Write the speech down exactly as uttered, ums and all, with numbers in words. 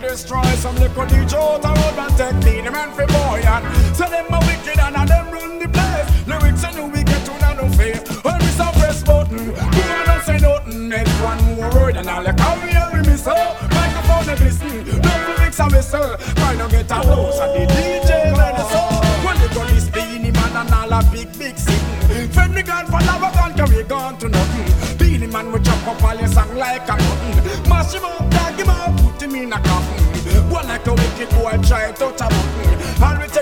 destroy some little D J out a road and take me the man for boy and so them a wicked and a them run the place. Lyrics and we get to no faith. When we some press button, we don't say nothing. Make one more word and all the carry every missile. Microphone they listen, don't lyrics a whistle. Try to get a house and the D J let us all. When they got this Beanie Man and all a big big sitting. Friend me gone for love, can't carry gone to nothing. Beanie Man will chop up all your song like a nothing. Mash him up, tag him up, put him in a coffin. One like a wicked boy try to touch a button. All